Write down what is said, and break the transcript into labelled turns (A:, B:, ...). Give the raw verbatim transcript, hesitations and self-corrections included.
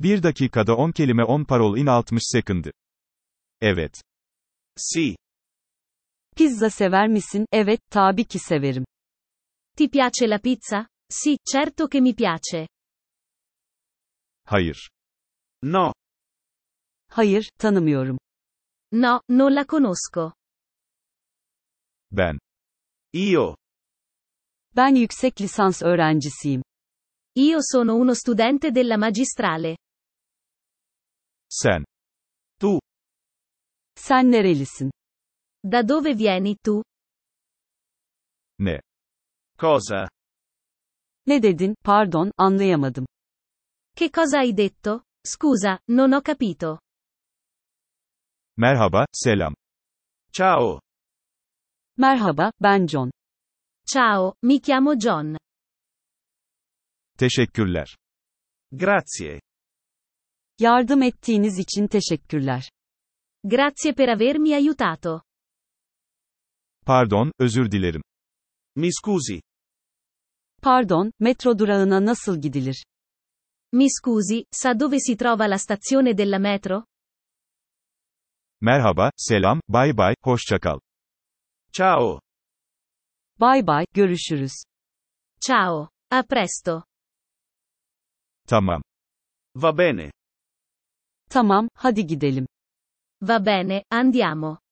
A: Bir dakikada on kelime on parole in altmış secondi. Evet.
B: Sì.
C: Pizza sever misin? Evet, tabii ki severim.
D: Ti piace la pizza? Sì, certo che mi piace.
A: Hayır.
B: No.
C: Hayır, tanımıyorum.
D: No, non la conosco.
A: Ben.
B: Io.
C: Ben yüksek lisans öğrencisiyim.
D: Io sono uno studente della magistrale.
A: Sen.
B: Tu.
C: Sen nerelisin?
D: Da dove vieni tu?
A: Ne?
B: Cosa?
C: Ne dedin? Pardon, anlayamadım.
D: Che cosa hai detto? Scusa, non ho capito.
A: Merhaba, selam.
B: Ciao.
C: Merhaba, ben John.
D: Ciao, mi chiamo John.
A: Teşekkürler.
B: Grazie.
C: Yardım ettiğiniz için teşekkürler.
D: Grazie per avermi aiutato.
A: Pardon, özür dilerim.
B: Mi scusi.
C: Pardon, metro durağına nasıl gidilir?
D: Mi scusi, sa dove si trova la stazione della metro?
A: Merhaba, selam, bay bay, hoşça kal.
B: Ciao.
C: Bay bay, görüşürüz.
D: Ciao. A presto.
A: Tamam.
B: Va bene.
C: Tamam, hadi gidelim.
D: Va bene, andiamo.